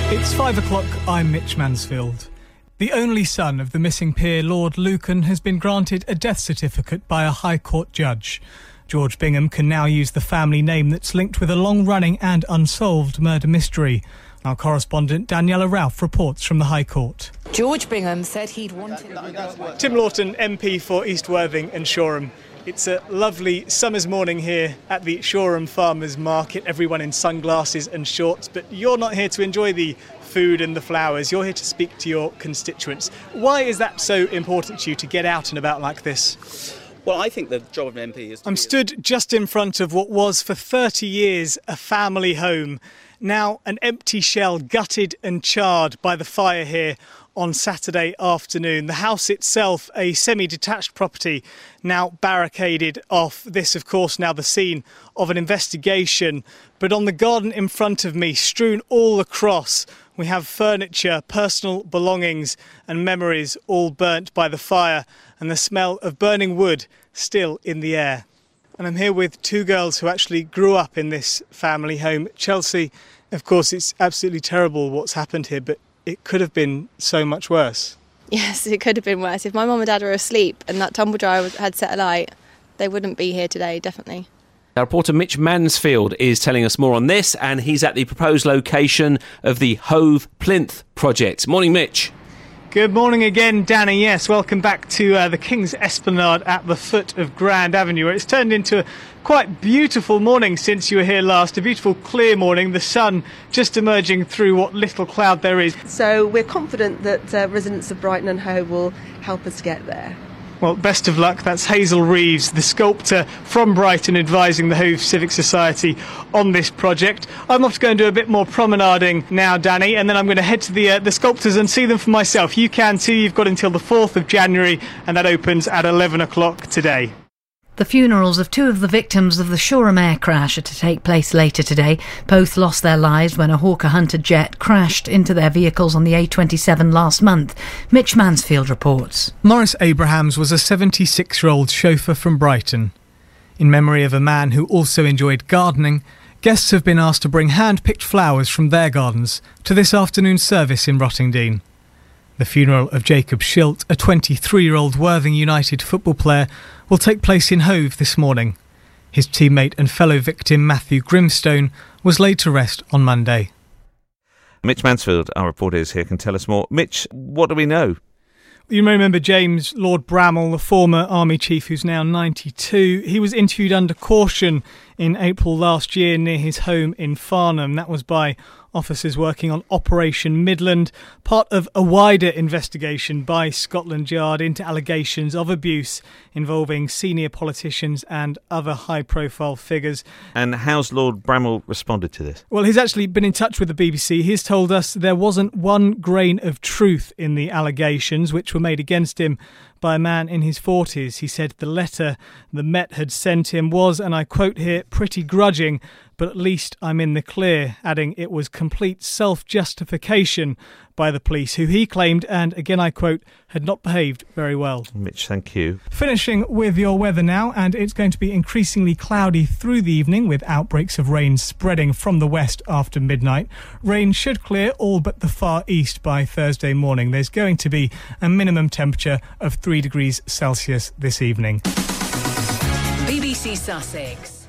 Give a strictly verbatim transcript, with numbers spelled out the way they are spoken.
It's five o'clock, I'm Mitch Mansfield. The only son of the missing peer Lord Lucan has been granted a death certificate by a High Court judge. George Bingham can now use the family name that's linked with a long-running and unsolved murder mystery. Our correspondent Daniela Ralph reports from the High Court. George Bingham said he'd wanted... Tim Lawton, M P for East Worthing and Shoreham. It's a lovely summer's morning here at the Shoreham Farmers Market, everyone in sunglasses and shorts, but you're not here to enjoy the food and the flowers, you're here to speak to your constituents. Why is that so important to you to get out and about like this? Well, I think the job of an M P is... I'm stood just in front of what was for thirty years a family home. Now an empty shell, gutted and charred by the fire here on Saturday afternoon. The house itself, a semi-detached property, now barricaded off. This, of course, now the scene of an investigation. But on the garden in front of me, strewn all across, we have furniture, personal belongings and memories all burnt by the fire, and the smell of burning wood still in the air. And I'm here with two girls who actually grew up in this family home. Chelsea, of course, it's absolutely terrible what's happened here, but it could have been so much worse. Yes, it could have been worse. If my mum and dad were asleep and that tumble dryer had set alight, they wouldn't be here today, definitely. Our reporter Mitch Mansfield is telling us more on this, and he's at the proposed location of the Hove Plinth project. Morning, Mitch. Good morning again, Danny. Yes, welcome back to uh, the King's Esplanade at the foot of Grand Avenue, where it's turned into a quite beautiful morning since you were here last. A beautiful, clear morning, the sun just emerging through what little cloud there is. So we're confident that uh, residents of Brighton and Hove will help us get there. Well, best of luck. That's Hazel Reeves, the sculptor from Brighton, advising the Hove Civic Society on this project. I'm off to go and do a bit more promenading now, Danny, and then I'm going to head to the uh, the sculptors and see them for myself. You can too. You've got until the fourth of January, and that opens at eleven o'clock today. The funerals of two of the victims of the Shoreham air crash are to take place later today. Both lost their lives when a Hawker Hunter jet crashed into their vehicles on the A twenty-seven last month. Mitch Mansfield reports. Maurice Abrahams was a seventy-six-year-old chauffeur from Brighton. In memory of a man who also enjoyed gardening, guests have been asked to bring hand-picked flowers from their gardens to this afternoon's service in Rottingdean. The funeral of Jacob Schilt, a twenty-three-year-old Worthing United football player, will take place in Hove this morning. His teammate and fellow victim Matthew Grimstone was laid to rest on Monday. Mitch Mansfield, our reporter, is here, can tell us more. Mitch, what do we know? You may remember James Lord Bramall, the former army chief who's now ninety-two. He was interviewed under caution in April last year near his home in Farnham. That was by officers working on Operation Midland, part of a wider investigation by Scotland Yard into allegations of abuse involving senior politicians and other high-profile figures. And how's Lord Bramall responded to this? Well, he's actually been in touch with the B B C. He's told us there wasn't one grain of truth in the allegations which were made against him by a man in his forties. He said the letter the Met had sent him was, and I quote here, pretty grudging, but at least I'm in the clear, adding it was complete self-justification by the police, who he claimed, and again I quote, had not behaved very well. Mitch, thank you. Finishing with your weather now, and it's going to be increasingly cloudy through the evening with outbreaks of rain spreading from the west after midnight. Rain should clear all but the far east by Thursday morning. There's going to be a minimum temperature of three degrees Celsius this evening. B B C Sussex.